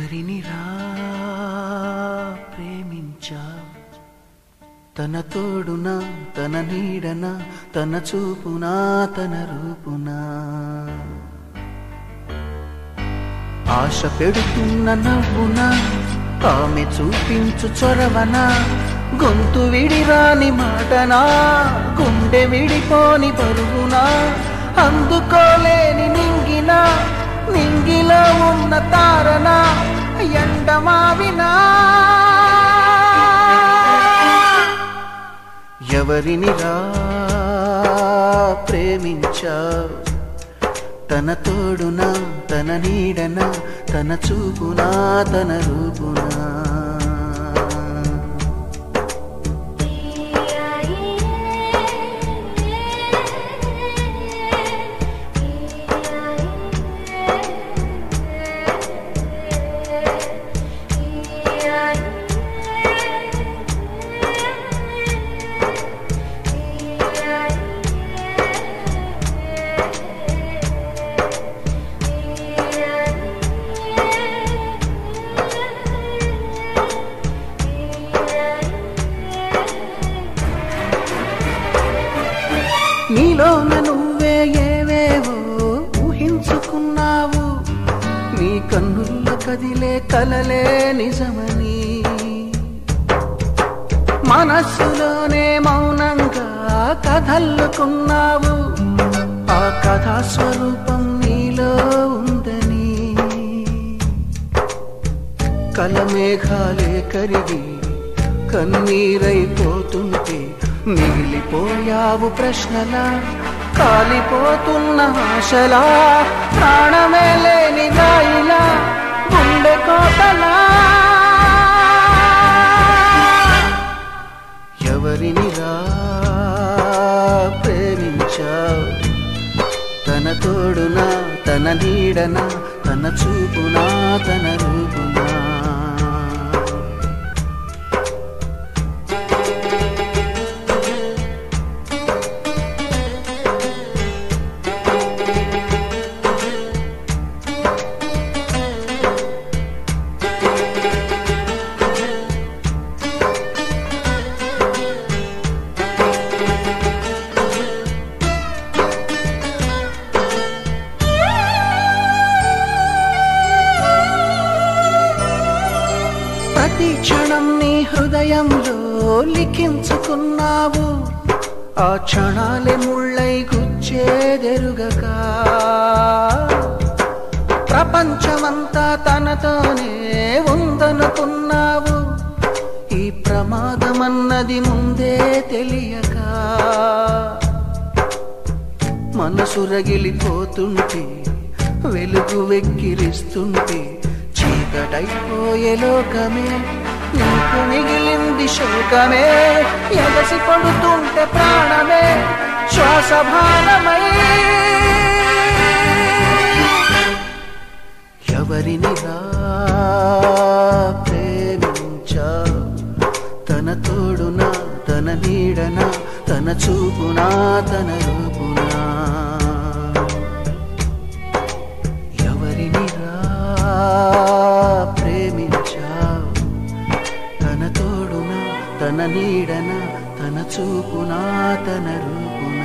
ఎవరినిరా ప్రేమించా తన తోడునా తన నీడనా తన చూపునా తన రూపునా ఆశ పెడుతున్న నవ్వునా ఆమె చూపించు చొరవనా గొంతు విడిరాని మాటనా గుండె విడిపోని పరుగునా అందుకోలేని నింగినా నింగిలో ఉన్న తారనా ఎండమావినా ఎవరినిరా ప్రేమించా తన తోడునా తన నీడనా తన చూపునా తన రూపునా నీలోన నువ్వే ఏవేవో ఊహించుకున్నావు నీ కన్నుల్లో కదిలే కలలే నిజమని మనస్సులోనే మౌనంగా కథల్లుకున్నావు ఆ కథా స్వరూపం నీలో ఉందని కలమేఘాలే కరిగి కన్నీరైపోతుంటే మిగిలిపోయావు ప్రశ్నలా కాలిపోతున్న ఆశలా ప్రాణమే లేని గాయిలా గుండె కోటలా ఎవరినిరా ప్రేమించావు తన తోడునా తన నీడనా తన చూపునా తన రూపునా ప్రతి క్షణం నీ హృదయంలో లిఖించుకున్నావు ఆ క్షణాలే ముళ్ళై గుచ్చేదెరుగక ప్రపంచమంతా తనతోనే ఉందనుకున్నావు ఈ ప్రమాదమన్నది ముందే తెలియక మనసు రగిలిపోతుంటే వెలుగు వెక్కిరిస్తుంటే చీకటైపోయే లోకమే నీకు మిగిలింది శోకమే ఎగసి పడుతుంటే ప్రాణమే శ్వాసభారమై ఎవరినిరా ప్రేమించా తన తోడునా తన నీడనా తన చూపునా తన రూపునా ప్రేమించావు తన తోడునా తన నీడనా తన చూపునా తన రూపునా